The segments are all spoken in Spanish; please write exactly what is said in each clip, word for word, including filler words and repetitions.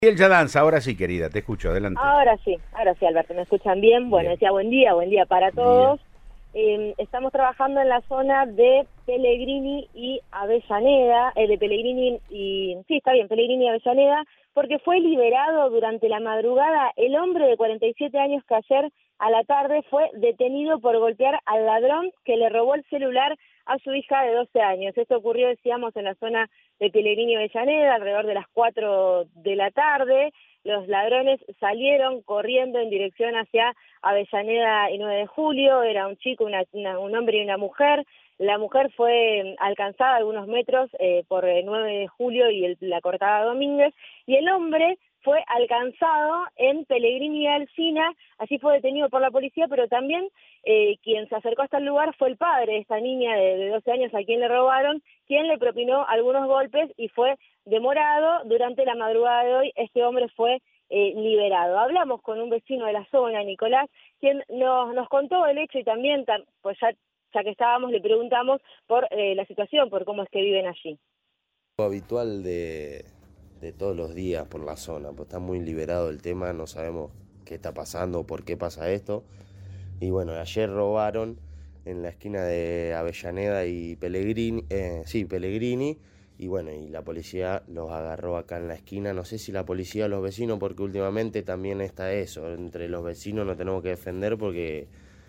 Y él ya danza, ahora sí, querida, te escucho, adelante. Ahora sí, ahora sí, Alberto, ¿me escuchan bien? Bueno, Bien. decía buen día, buen día para todos. Eh, estamos trabajando en la zona de Pellegrini y Avellaneda, eh, de Pellegrini y, sí, está bien, Pellegrini y Avellaneda, porque fue liberado durante la madrugada el hombre de cuarenta y siete años que ayer a la tarde fue detenido por golpear al ladrón que le robó el celular a su hija de doce años. Esto ocurrió, decíamos, en la zona de Pellegrini y Avellaneda, alrededor de las cuatro de la tarde. Los ladrones salieron corriendo en dirección hacia Avellaneda y nueve de julio, era un chico, una, una, un hombre y una mujer. La mujer fue alcanzada a algunos metros eh, por el nueve de julio y el, la Cortada Domínguez, y el hombre fue alcanzado en Pellegrini y Alsina. Allí fue detenido por la policía, pero también eh, quien se acercó hasta el lugar fue el padre de esta niña de, de doce años a quien le robaron, quien le propinó algunos golpes y fue demorado. Durante la madrugada de hoy este hombre fue eh, liberado. Hablamos con un vecino de la zona, Nicolás, quien nos, nos contó el hecho y también, pues ya, ya que estábamos, le preguntamos por eh, la situación, por cómo es que viven allí. Lo habitual de, de todos los días por la zona, pues está muy liberado el tema, no sabemos qué está pasando, por qué pasa esto. Y bueno, ayer robaron en la esquina de Avellaneda y Pellegrini, eh, sí, Pellegrini, y bueno, y la policía los agarró acá en la esquina. No sé si la policía o los vecinos, porque últimamente también está eso, entre los vecinos nos tenemos que defender porque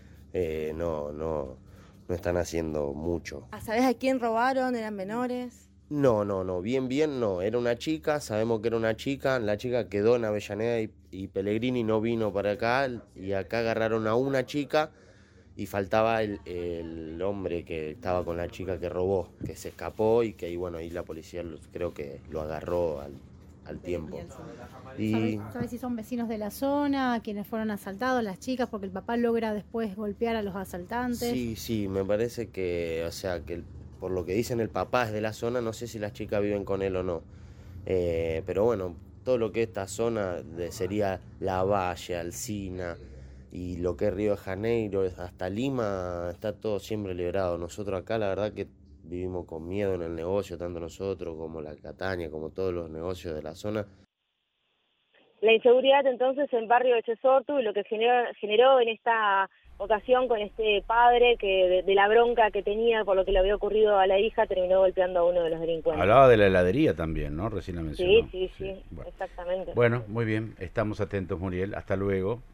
eh, no, no, no están haciendo mucho. ¿Sabés a quién robaron? ¿Eran menores? No, no, no, bien, bien, no, era una chica, sabemos que era una chica, la chica quedó en Avellaneda y, y Pellegrini no vino para acá, y acá agarraron a una chica y faltaba el, el hombre que estaba con la chica que robó, que se escapó y que ahí, bueno, ahí la policía creo que lo agarró al, al tiempo. Y... ¿Sabes, ¿Sabes si son vecinos de la zona, quienes fueron asaltados, las chicas, porque el papá logra después golpear a los asaltantes? Sí, sí, me parece que, o sea, que el por lo que dicen el papá es de la zona, no sé si las chicas viven con él o no. Eh, pero bueno, todo lo que es esta zona de, sería La Valle, Alsina y lo que es Río de Janeiro, hasta Lima, está todo siempre liberado. Nosotros acá la verdad que vivimos con miedo en el negocio, tanto nosotros como la Cataña, como todos los negocios de la zona. La inseguridad entonces en barrio de Chesortu y lo que generó, generó en esta ocasión con este padre que de, de la bronca que tenía por lo que le había ocurrido a la hija terminó golpeando a uno de los delincuentes. Hablaba de la heladería también, ¿no? Recién la mencionó. Sí, sí, sí, sí. Bueno. Exactamente. Bueno, muy bien, estamos atentos, Muriel, hasta luego.